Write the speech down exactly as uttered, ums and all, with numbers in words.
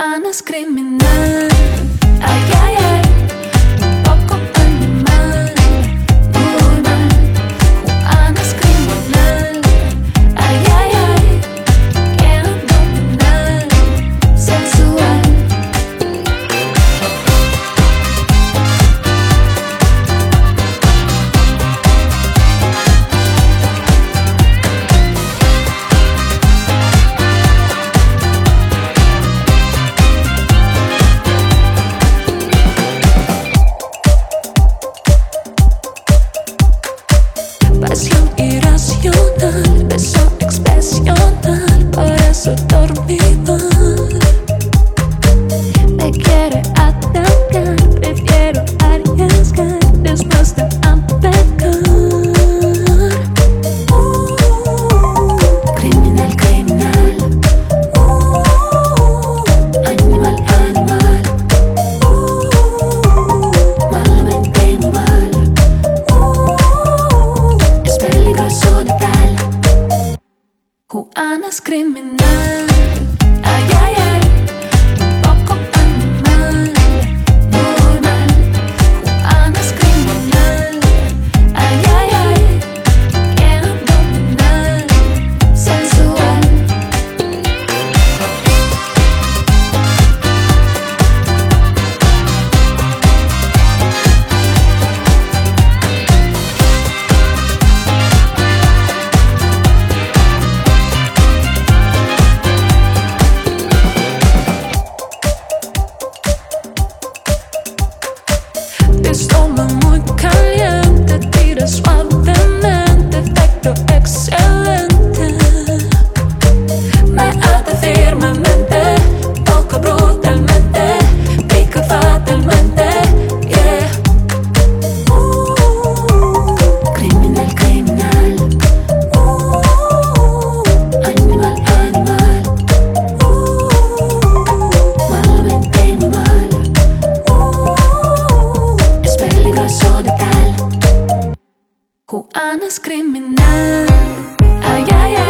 Juana es criminal, ay, ay, ay, un poco animal, muy mal. Juana es criminal, ay, ay, ay, quiere dominar, sensual. Pasión irracional, beso expresional, por eso dormí mal. Me quiere atacar, prefiero arriesgar después de pecar. Uh, criminal, criminal. Uh, animal, animal. Uh, malamente mal. Es peligroso de tal. Juana es criminal, ay, ay, ay, un poco animal, muy mal. Juana es criminal, ay, ay, ay, quiere dominar, sensual. Pistola muy caliente, tira suavemente, efecto excelente. Me ata firmemente, toca brutalmente, pica fatalmente, yeah. Uh, criminal, criminal. Uh, animal, animal. Uh, malamente mal. Es peligroso de tal. Juana es criminal, ay, ay, ay.